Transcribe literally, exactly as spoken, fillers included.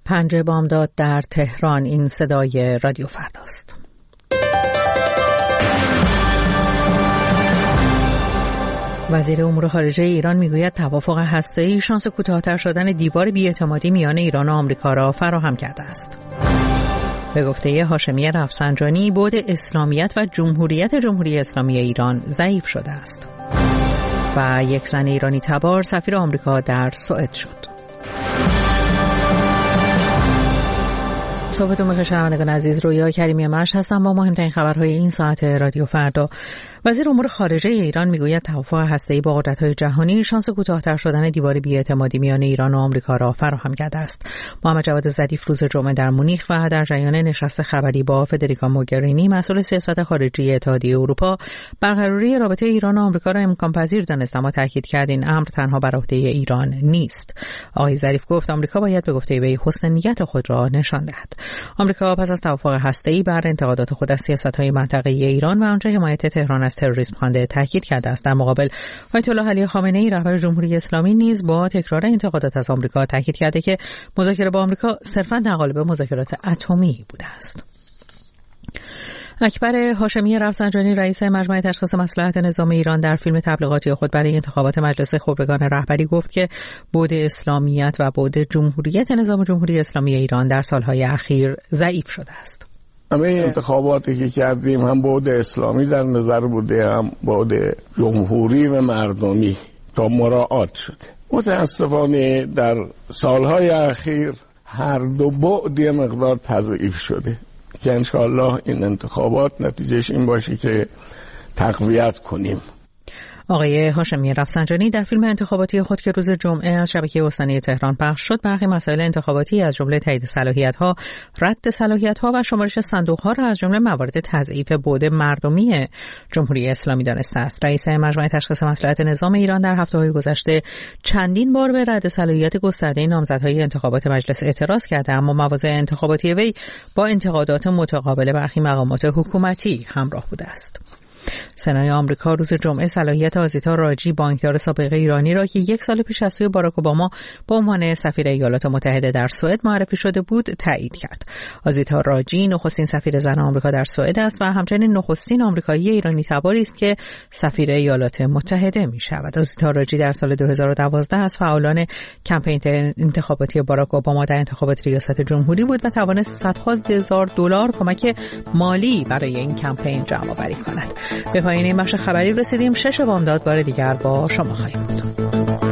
پنج بامداد در تهران. این صدای رادیو فرداست. وزیر امور خارجه ایران میگوید توافق هسته‌ای شانس کوتاه‌تر شدن دیوار بی‌اعتمادی میان ایران و آمریکا را فراهم کرده است. به گفته هاشمی رفسنجانی، بعد اسلامیت و جمهوریت جمهوری اسلامی ایران ضعیف شده است. و یک زن ایرانی تبار سفیر آمریکا در سوئد شد. صحبتون بخیر شنوندگان عزیز، رویا کریمی مشهد هستم با مهمترین خبرهای این ساعت رادیو فردا. وزیر امور خارجه ایران میگوید توافق هسته‌ای با قدرت‌های جهانی شانس کوتاه‌تر شدن دیوار بی‌اعتمادی میان ایران و آمریکا را فراهم کرده است. محمد جواد ظریف روز جمعه در مونیخ و در جریان نشست خبری با فدریکا موگرینی مسئول سیاست خارجی اتحادیه اروپا برقراری رابطه ایران و آمریکا را امکان پذیر دانست، اما تاکید کرد این امر تنها بر عهده ایران نیست. آقای ظریف گفت آمریکا باید به گفته وی حسن نیت خود را نشان دهد. آمریکا پس از توافق هسته‌ای بر انتقادات خود از سیاست‌های منطقه‌ای ایران و آنچه حمایت تهران از تروریسم خوانده تاکید کرده است. در مقابل آیت الله علی خامنه‌ای رهبر جمهوری اسلامی نیز با تکرار انتقادات از آمریکا تاکید کرده که مذاکره با آمریکا صرفاً در قالب مذاکرات اتمی بوده است. اکبر هاشمی رفسنجانی رئیس مجمع تشخیص مصلحت نظام ایران در فیلم تبلیغاتی خود برای انتخابات مجلس خبرگان رهبری گفت که بعد اسلامیت و بعد جمهوریت نظام جمهوری اسلامی ایران در سالهای اخیر ضعیف شده است. همه انتخاباتی که کردیم هم بعد اسلامی در نظر بوده، هم بعد جمهوری و مردمی تا مراعات شده. متاسفانه در سالهای اخیر هر دو بعد یه مقدار تضعیف شده که انشاءالله این انتخابات نتیجهش این باشه که تقویت کنیم. آقای هاشمی رفسنجانی در فیلم انتخاباتی خود که روز جمعه از شبکه استانی تهران پخش شد برخی مسائل انتخاباتی از جمله تایید صلاحیت‌ها، رد صلاحیت‌ها و شمارش صندوق‌ها را از جمله موارد تضعیف بعد مردمی جمهوری اسلامی دانسته است. رئیس مجمع تشخیص مصلحت نظام ایران در هفته‌های گذشته چندین بار به رد صلاحیت گسترده نامزدهای انتخابات مجلس اعتراض کرده، اما مواضع انتخاباتی وی با انتقادات متقابل برخی مقامات حکومتی همراه بوده است. سنای آمریکا روز جمعه صلاحیت آزیتا راجی، بانکدار سابق ایرانی را که یک سال پیش از سوی باراک اوباما به عنوان سفیر ایالات متحده در سوئد معرفی شده بود تایید کرد. آزیتا راجی نخستین سفیر زن آمریکا در سوئد است و همچنین نخستین آمریکایی ایرانی تباری است که سفیر ایالات متحده می شود. آزیتا راجی در سال دو هزار و دوازده از فعالان کمپین انتخاباتی باراک اوباما در انتخابات ریاست جمهوری بود و توانست صدها هزار دلار کمک مالی برای این کمپین جمع آوری کند. به پایان این بخش خبری رسیدیم. شش بامداد بار دیگر با شما خواهیم بود.